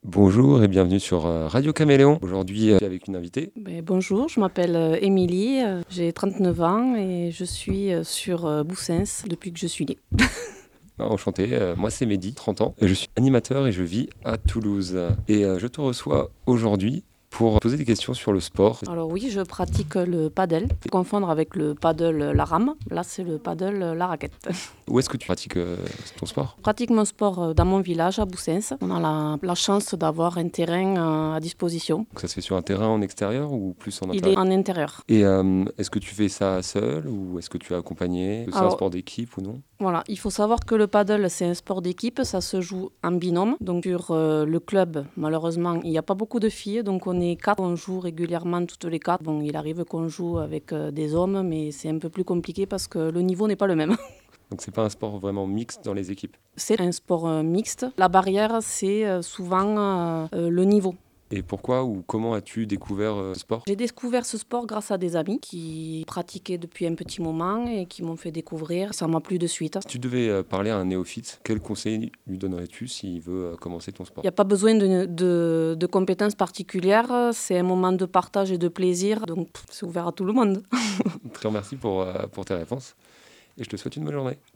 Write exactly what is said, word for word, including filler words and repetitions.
Bonjour et bienvenue sur euh, Radio Caméléon. Aujourd'hui, euh, avec une invitée. Ben, bonjour, je m'appelle euh, Émilie, euh, j'ai trente-neuf ans et je suis euh, sur euh, Boussens depuis que je suis née. Ah, enchanté, euh, moi c'est Mehdi, trente ans. Et je suis animateur et je vis à Toulouse. Et euh, je te reçois aujourd'hui pour poser des questions sur le sport. Alors oui, je pratique le paddle, confondre avec le paddle euh, la rame, là c'est le paddle euh, la raquette. Où est-ce que tu pratiques euh, ton sport? Je pratique mon sport euh, dans mon village à Boussens. On a la, la chance d'avoir un terrain euh, à disposition. Donc ça se fait sur un terrain en extérieur ou plus en Il intérieur? est en intérieur. Et euh, est-ce que tu fais ça seul ou est-ce que tu es accompagné? Est-ce que c'est un Alors, sport d'équipe ou non? Voilà, il faut savoir que le paddle, c'est un sport d'équipe, ça se joue en binôme. Donc sur euh, le club, malheureusement, il n'y a pas beaucoup de filles, donc on est quatre, on joue régulièrement toutes les quatre. Bon, il arrive qu'on joue avec euh, des hommes, mais c'est un peu plus compliqué parce que le niveau n'est pas le même. Donc c'est pas un sport vraiment mixte dans les équipes. C'est un sport euh, mixte. La barrière, c'est euh, souvent euh, euh, le niveau. Et pourquoi ou comment as-tu découvert euh, ce sport? J'ai découvert ce sport grâce à des amis qui pratiquaient depuis un petit moment et qui m'ont fait découvrir. Ça m'a plu de suite. Si tu devais euh, parler à un néophyte, quel conseil lui donnerais-tu s'il veut euh, commencer ton sport? Il n'y a pas besoin de, de, de compétences particulières, c'est un moment de partage et de plaisir, donc c'est ouvert à tout le monde. Je te remercie pour, euh, pour tes réponses et je te souhaite une bonne journée.